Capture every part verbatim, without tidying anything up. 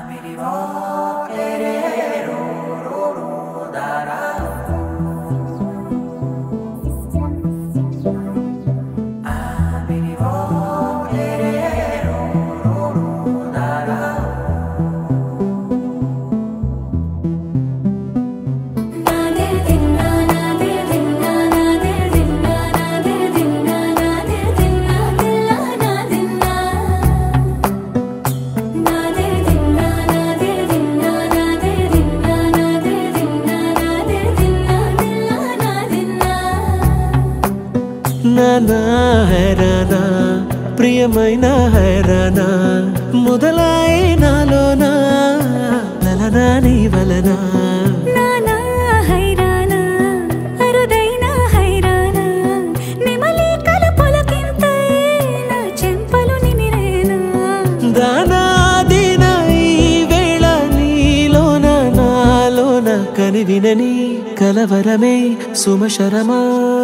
నానా హైరానా ప్రియమైన హైరానా మొదలై నాలోనా లలనా నీ వలనా నానా హైరానా అరుదైన హైరానా నిమలి కలపులకింతై నా చెంపలు నిమిరేనా దానాదిన ఈ వేళ నీలోన నాలోన కనివినని కలవరమే సుమశరమా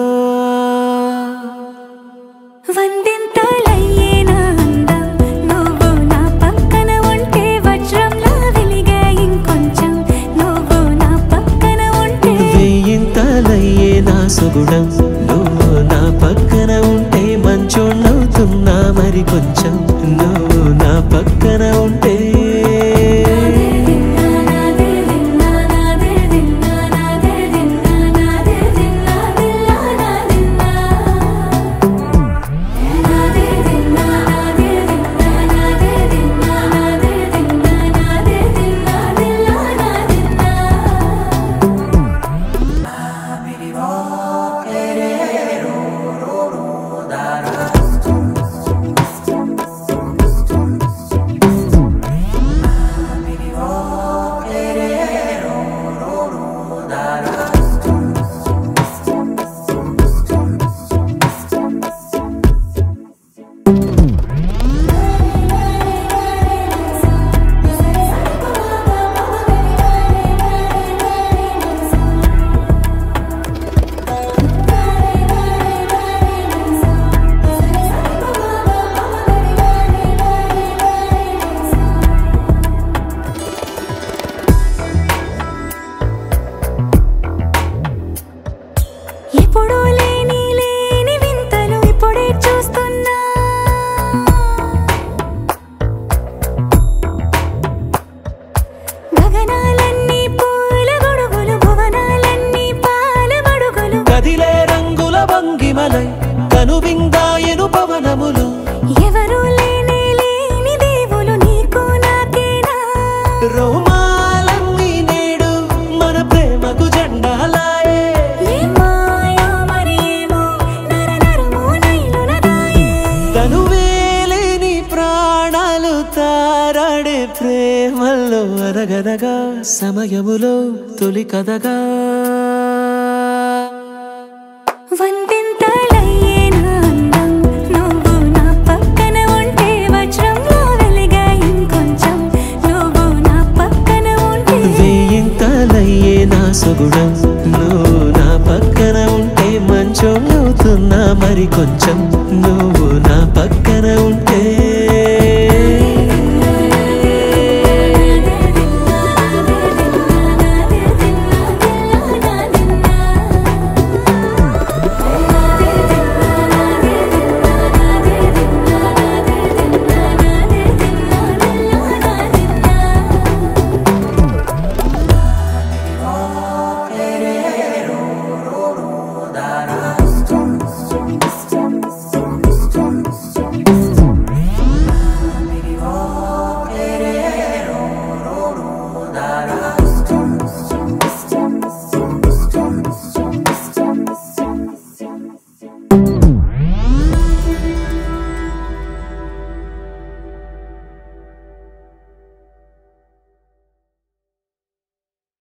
వందింతలయ్యేనా అందం నువ్వు నా పక్కన ఉంటే వజ్రంలా వెలిగే ఇంకొంచెం నువ్వు నా పక్కన ఉంటే వెయ్యింతలయ్యే నా సుగుణం నువ్వు నా పక్కన ఉంటే మంచోళ్ళవుతున్నా మరి కొంచెం నువ్వు నా పక్కన ఉంటే ఎప్పుడూ లేని లేని వింతలు ఇప్పుడే చూస్తున్నా గగనాలన్నీ పూల గొడుగులు భువనాలన్నీ పాల మడుగులు కదిలే రంగుల భంగిమలై కనువిందాయను పవనములు ఎవరూ లేని లేని దేవులు నీకు నాకేనా రోమాలన్నీ నేడు మన ప్రేమకు జెండాలాయే తనువేలేని ప్రాణాలు తారాడే ప్రేమల్లో అరగనగా సమయములో తొలి కథగా వందింతలయ్యేనా అందం నువ్వు నా పక్కన ఉంటే వజ్రంలో వెలిగే ఇంకొంచెం నువ్వు నా పక్కన ఉంటే వెయ్యింతలయ్యే నా సుగుణం నువ్వు నా పక్కన ఉంటే మంచోళ్ళవుతున్నా మరి కొంచెం